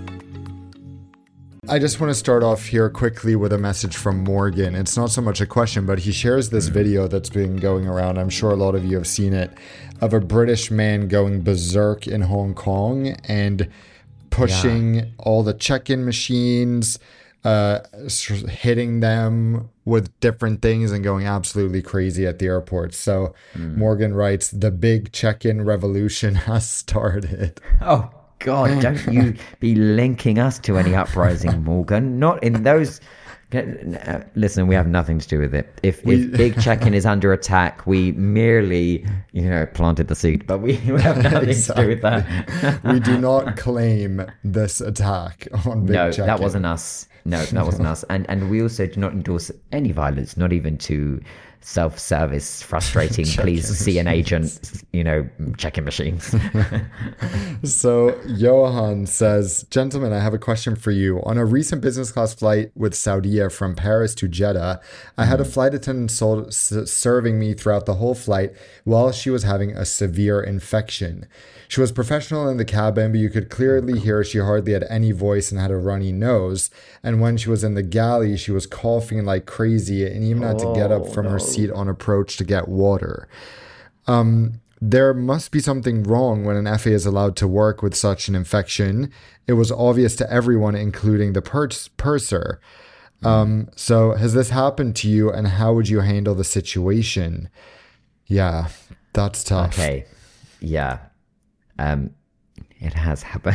I just want to start off here quickly with a message from Morgan. It's not so much a question, but he shares this video that's been going around. I'm sure a lot of you have seen it, of a British man going berserk in Hong Kong and pushing yeah. all the check-in machines, uh, hitting them with different things and going absolutely crazy at the airport. So mm. Morgan writes, the big check-in revolution has started. Oh, God, don't you be linking us to any uprising, Morgan. Not in those... Listen, we have nothing to do with it. If, we, if big check-in is under attack, we merely, you know, planted the seed, but we, we have nothing exactly. to do with that. We do not claim this attack on big no, check-in. No, that wasn't us. No, that wasn't us. And and we also do not endorse any violence, not even to self-service, frustrating, please see an agent, you know, check-in machines. So Johan says, gentlemen, I have a question for you. On a recent business class flight with Saudia from Paris to Jeddah, I had a flight attendant sold, s- serving me throughout the whole flight while she was having a severe infection. She was professional in the cabin, but you could clearly hear she hardly had any voice and had a runny nose. And when she was in the galley, she was coughing like crazy and even had to get up from Oh, no. her seat on approach to get water. Um, there must be something wrong when an F A is allowed to work with such an infection. It was obvious to everyone, including the purs- purser. Um, so has this happened to you, and how would you handle the situation? Yeah, that's tough. Okay. Yeah. Um, it has happened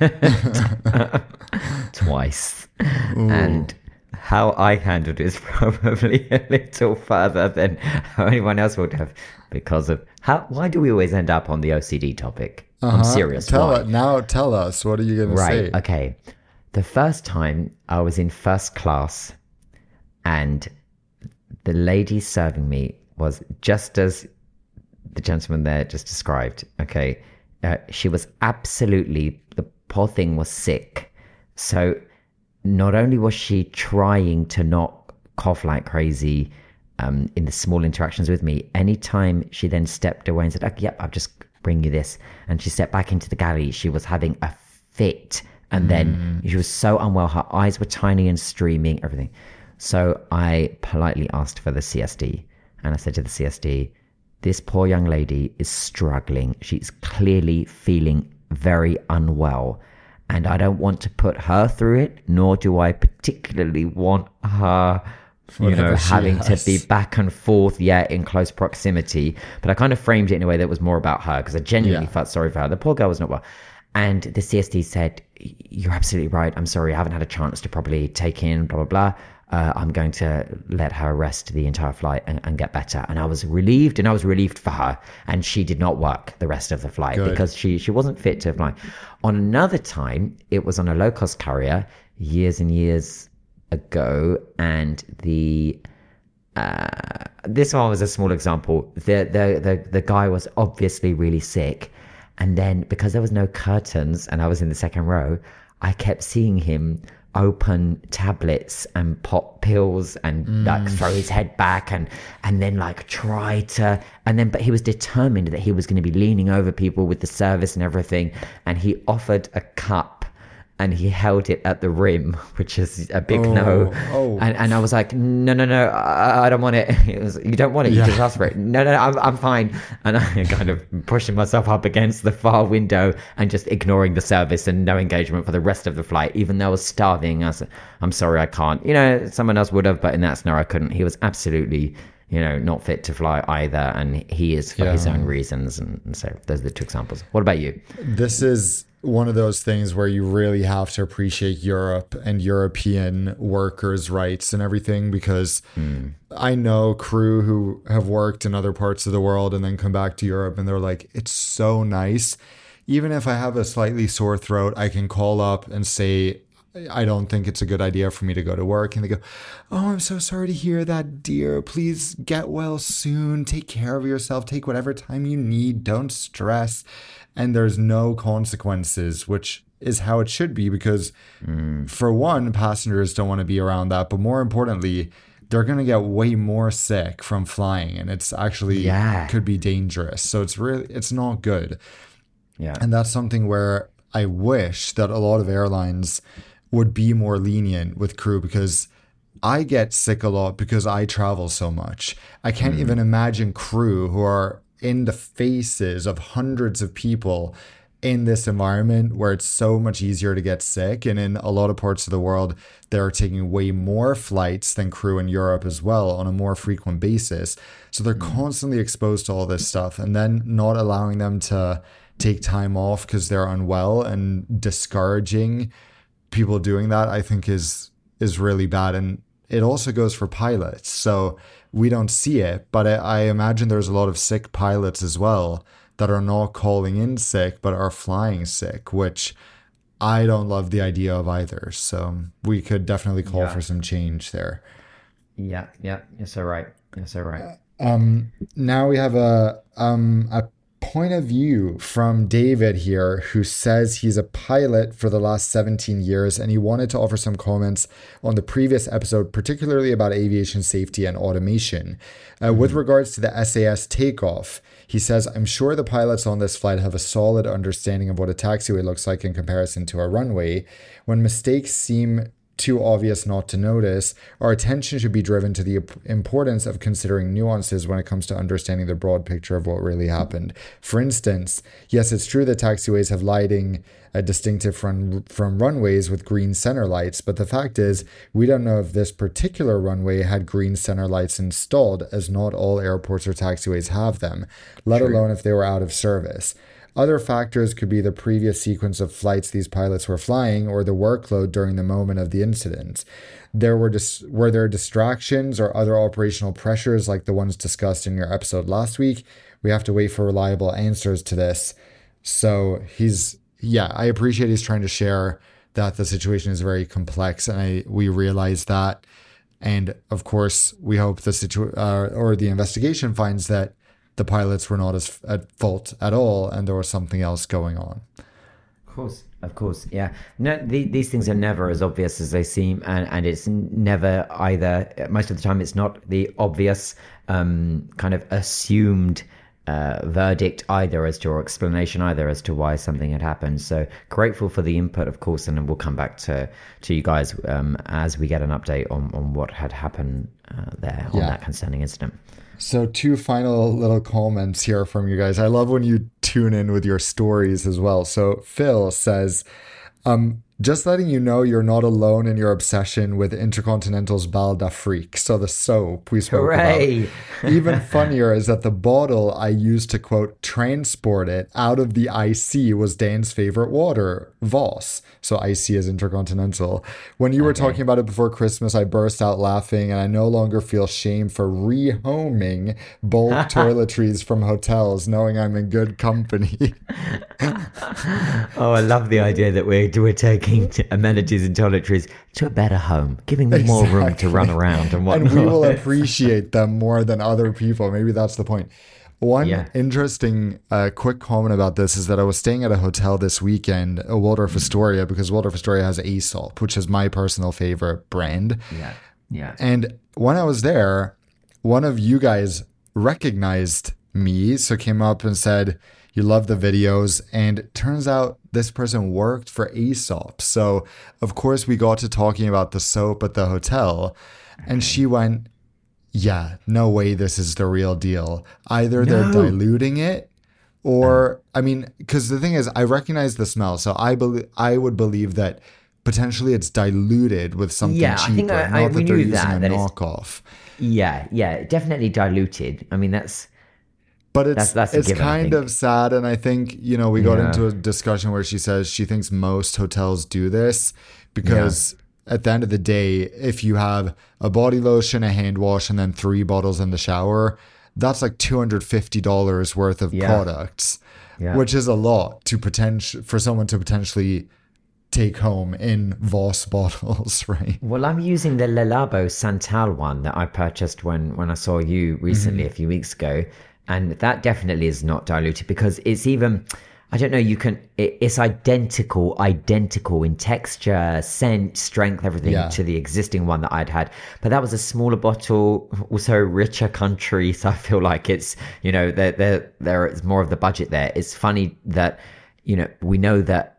twice. Ooh. And how I handled it is probably a little further than how anyone else would have, because of how, why do we always end up on the O C D topic? Uh-huh. I'm serious. Tell why? it now. Tell us. What are you going to say? Right. Okay. The first time I was in first class and the lady serving me was just as the gentleman there just described. Okay. Uh, she was absolutely, the poor thing was sick. So not only was she trying to not cough like crazy um, in the small interactions with me, anytime she then stepped away and said, okay, yep, I'll just bring you this. And she stepped back into the galley, she was having a fit. And then she was so unwell. Her eyes were tiny and streaming, everything. So I politely asked for the C S D. And I said to the C S D, this poor young lady is struggling. She's clearly feeling very unwell. And I don't want to put her through it, nor do I particularly want her, you Whatever know, she having has. to be back and forth, yeah, in close proximity. But I kind of framed it in a way that was more about her, because I genuinely Yeah. felt sorry for her. The poor girl was not well. And the C S D said, you're absolutely right. I'm sorry. I haven't had a chance to properly take in, blah, blah, blah. Uh, I'm going to let her rest the entire flight and, and get better. And I was relieved, and I was relieved for her. And she did not work the rest of the flight Good. because she, she wasn't fit to fly. On another time, it was on a low-cost carrier years and years ago. And the uh, this one was a small example. The, the, the, the guy was obviously really sick. And then because there was no curtains and I was in the second row, I kept seeing him open tablets and pop pills and mm. like throw his head back and and then like try to and then but he was determined that he was going to be leaning over people with the service and everything, and he offered a cup and he held it at the rim, which is a big Oh, no. oh. And and I was like, no, no, no, I, I don't want it. It was, you don't want it, you Yeah. just ask for it. No, no, I'm, I'm fine. And I kind of pushing myself up against the far window and just ignoring the service and no engagement for the rest of the flight, even though I was starving. I was, I'm sorry, I can't. You know, someone else would have, but in that scenario, I couldn't. He was absolutely, you know, not fit to fly either. And he is for Yeah. his own reasons. And, and so those are the two examples. What about you? This is one of those things where you really have to appreciate Europe and European workers' rights and everything, because Mm. I know crew who have worked in other parts of the world and then come back to Europe and they're like, it's so nice. Even if I have a slightly sore throat, I can call up and say, I don't think it's a good idea for me to go to work. And they go, oh, I'm so sorry to hear that, dear. Please get well soon. Take care of yourself. Take whatever time you need. Don't stress. And there's no consequences, which is how it should be, because Mm. for one, passengers don't want to be around that. But more importantly, they're going to get way more sick from flying. And it's actually Yeah. could be dangerous. So it's really, it's not good. Yeah. And that's something where I wish that a lot of airlines would be more lenient with crew, because I get sick a lot because I travel so much. I can't even imagine crew who are in the faces of hundreds of people in this environment where it's so much easier to get sick. And in a lot of parts of the world, they're taking way more flights than crew in Europe as well on a more frequent basis. So they're constantly exposed to all this stuff, and then not allowing them to take time off because they're unwell and discouraging people doing that, I think is is really bad. And it also goes for pilots. So we don't see it, but I, I imagine there's a lot of sick pilots as well that are not calling in sick, but are flying sick, which I don't love the idea of either. So we could definitely call Yeah. for some change there. Yeah. Yeah. You're so right. You're so right. Um, now we have a um a point of view from David here, who says he's a pilot for the last seventeen years, and he wanted to offer some comments on the previous episode, particularly about aviation safety and automation. Uh, mm-hmm. With regards to the S A S takeoff, he says, I'm sure the pilots on this flight have a solid understanding of what a taxiway looks like in comparison to a runway. When mistakes seem too obvious not to notice, our attention should be driven to the importance of considering nuances when it comes to understanding the broad picture of what really happened. For instance, yes, it's true that taxiways have lighting uh, distinctive from, from runways with green center lights, but the fact is, we don't know if this particular runway had green center lights installed, as not all airports or taxiways have them, let True. alone if they were out of service. Other factors could be the previous sequence of flights these pilots were flying, or the workload during the moment of the incident. There were dis- were there distractions or other operational pressures like the ones discussed in your episode last week? We have to wait for reliable answers to this. So he's, yeah, I appreciate he's trying to share that the situation is very complex, and I we realize that. And of course, we hope the situ- uh, or the investigation finds that the pilots were not as at fault at all, and there was something else going on. Of course, of course, yeah. No, the, these things are never as obvious as they seem, and, and it's never either. Most of the time, it's not the obvious um, kind of assumed uh, verdict either as to or explanation either as to why something had happened. So grateful for the input, of course, and then we'll come back to to you guys um, as we get an update on, on what had happened uh, there on Yeah. that concerning incident. So two final little comments here from you guys. I love when you tune in with your stories as well. So Phil says, um, just letting you know you're not alone in your obsession with Intercontinental's Bal d'Afrique. So the soap we spoke Hooray! about. Even funnier is that the bottle I used to, quote, transport it out of the I C was Dan's favorite water, Voss. So I C is Intercontinental. When you were Okay. talking about it before Christmas, I burst out laughing, and I no longer feel shame for rehoming bulk toiletries from hotels, knowing I'm in good company. Oh, I love the idea that we're, we're taking amenities and toiletries to a better home, giving them more room to run around and whatnot. And we will appreciate them more than other people. Maybe that's the point. One Yeah. interesting uh, quick comment about this is that I was staying at a hotel this weekend, uh, Waldorf Astoria, because Waldorf Astoria has Aesop, which is my personal favorite brand. Yeah, yeah. And when I was there, one of you guys recognized me, so came up and said, you love the videos. And it turns out this person worked for Aesop. So, of course, we got to talking about the soap at the hotel. And she went, yeah, no way this is the real deal. Either they're No. diluting it or, I mean, because the thing is, I recognize the smell. So I believe I would believe that potentially it's diluted with something Yeah, I cheaper. think I- not I- that we they're knew using that, a that it's- knockoff. Yeah, yeah, definitely diluted. I mean, that's But it's That's- that's a it's given, I kind think. of sad, and I think you know we got Yeah. into a discussion where she says she thinks most hotels do this because at the end of the day, if you have a body lotion, a hand wash, and then three bottles in the shower, that's like two hundred fifty dollars worth of Yeah. products, Yeah. which is a lot to potential for someone to potentially take home in Voss bottles, right? Well, I'm using the Le Labo Santal one that I purchased when, when I saw you recently, Mm-hmm. a few weeks ago. And that definitely is not diluted because it's even, I don't know, you can, it, it's identical, identical in texture, scent, strength, everything Yeah. to the existing one that I'd had. But that was a smaller bottle, also richer country. So I feel like it's, you know, there, there, there is more of the budget there. It's funny that, you know, we know that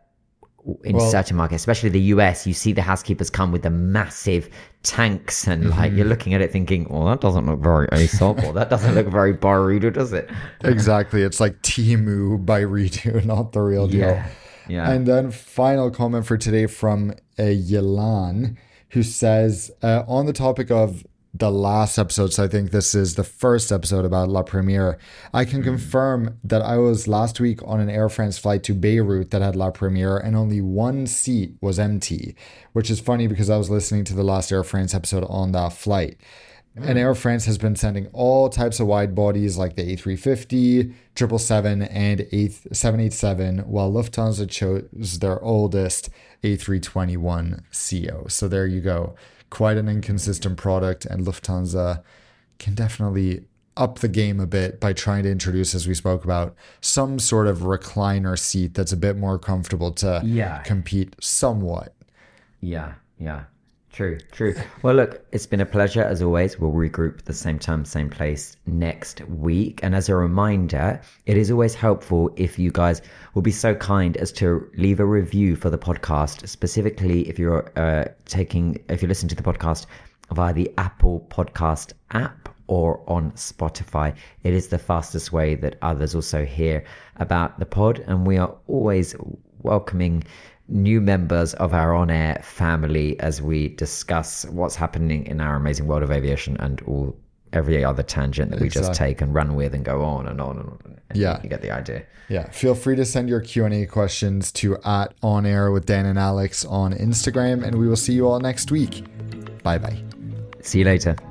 in Well- certain markets, especially the U S, you see the housekeepers come with the massive tanks and Mm-hmm. like you're looking at it thinking, well, that doesn't look very Aesop or that doesn't look very Baruda, does it? Exactly. It's like Timu by Redo, not the real deal. Yeah. Yeah. And then final comment for today from uh, Yelan, who says, uh, on the topic of the last episode, so I think this is the first episode about La Première, I can confirm that I was last week on an Air France flight to Beirut that had La Première and only one seat was empty, which is funny because I was listening to the last Air France episode on that flight. And Air France has been sending all types of wide bodies like the A three fifty, triple seven, and seven eighty-seven, while Lufthansa chose their oldest A three twenty-one C O. So there you go. Quite an inconsistent product, and Lufthansa can definitely up the game a bit by trying to introduce, as we spoke about, some sort of recliner seat that's a bit more comfortable to Yeah. compete somewhat. Yeah, yeah. True, true. Well, look, it's been a pleasure as always. We'll regroup at the same time, same place next week. And as a reminder, it is always helpful if you guys will be so kind as to leave a review for the podcast, specifically if you're uh, taking, if you're listening to the podcast via the Apple Podcast app or on Spotify. It is the fastest way that others also hear about the pod. And we are always welcoming new members of our on-air family as we discuss what's happening in our amazing world of aviation and all every other tangent that we just Exactly. take and run with and go on and on and on. Yeah. You get the idea. Yeah, feel free to send your Q and A questions to at On Air with Dan and Alex on Instagram, and we will see you all next week. Bye bye. See you later.